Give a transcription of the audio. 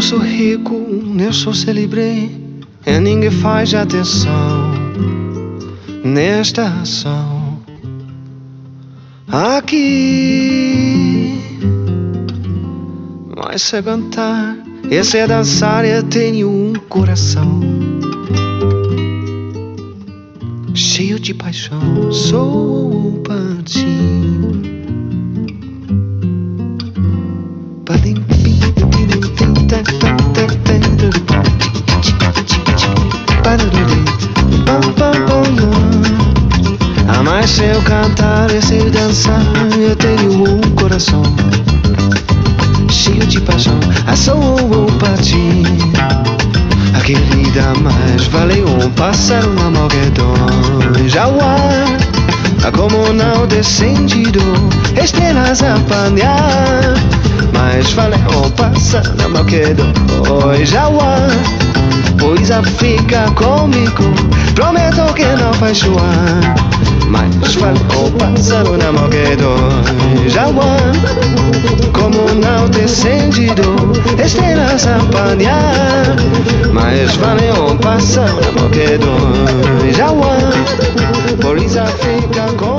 sou rico, eu sou célebre, e ninguém faz atenção nesta ação. Aqui, mas se cantar e se dançar, eu tenho um coração cheio de paixão. Sou para ti. Mas se eu cantar e se dançar, eu tenho um coração cheio de paixão. Sou para ti. A querida, mais vale um pássaro na morguedor. Já o ar, como não descendido, estrelas a apanhar. Mais vale um pássaro na morguedor. Já o ar, pois a fica comigo, prometo que não vai chorar. Mas vale um pássaro na morguedor. Já o ar, como não descendido, estrelas a apanhar. Mas vale um pássaro na morguedor. Já o ar, pois a fica comigo.